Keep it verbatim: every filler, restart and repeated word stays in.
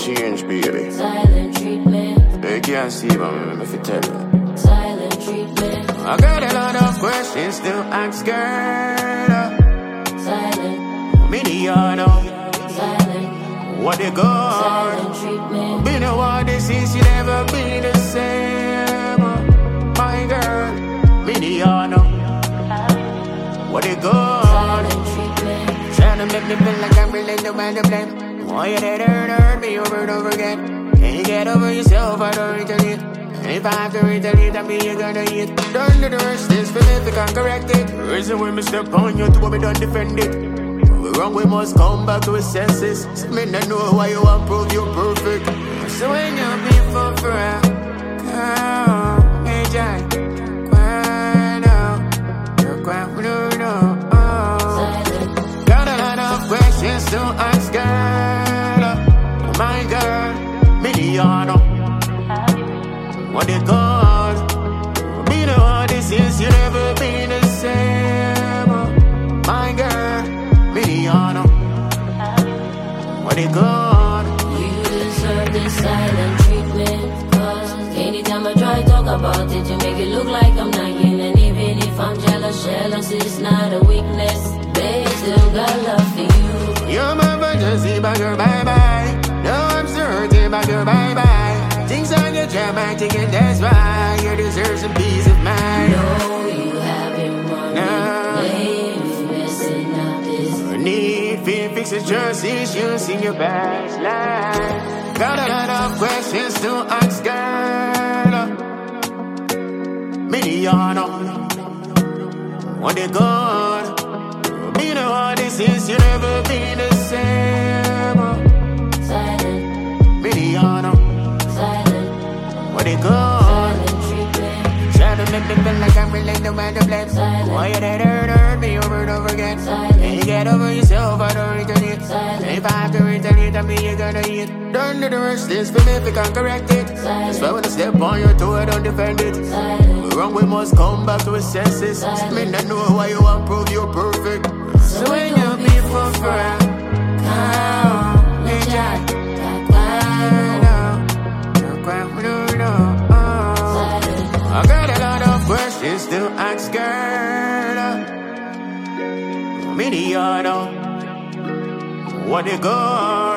change, baby. Silent treatment. They can't see, but I'm if you tell you. Silent treatment. I got a lot of questions to ask, girl. Silent. Many are know Silent. what they got. Silent treatment. Been a while, this is you never be the same. My girl, many are know what they got. Silent treatment. Trying to make me feel like I'm really the man to blame. Why you did hurt, hurt me over and over again? Can you get over yourself? I don't retaliate. And if I have to retaliate, I mean you're gonna eat. Don't do the rest, this for me if you can't correct it. Reason when me step on you, to what me don't defend it. When we wrong, we must come back to our senses. So me not know why you want prove you're perfect. So when you're people for a girl, hey Jai, quiet now, you're quiet, no, no. Got a lot of questions to ask, girl. My girl, Miliano. What they got? Be the one this is, you never been the same. My girl, Miliano. What they got? You deserve this silent treatment. Cause anytime I try to talk about it, you make it look like I'm nagging. And even if I'm jealous, jealous is not a weakness. Babe, still got love for you. You're my fantasy, but girl, bye-bye. No, I'm so hurting, but girl, bye-bye. Things on your dramatic, and that's why you deserve some peace of mind. No, you haven't run No. blame messing up this. Need fear, fix the trust issues in your past life. Got a lot of questions to ask, girl. Miliano. What they got? Be the one this is, you never been the same. Silent. Miliano. Silent. What they got? Silent treatment. Try to make me feel like I'm really the man to blame. Silent. Why you did hurt, hurt me over and over again? Silent. Can you get over yourself? I don't retaliate. Silent. If I have to retaliate, I mean you're gonna eat. Don't do the rest, this for me if you can't correct it. Silent. That's why when I step on your toe, I don't defend it. Silent. We're wrong, we must come back to our senses. Silent. Me not know why you want prove you're perfect. So when you be for friend, come, me jack. I got a lot of questions to ask, girl. Miliano. What they got?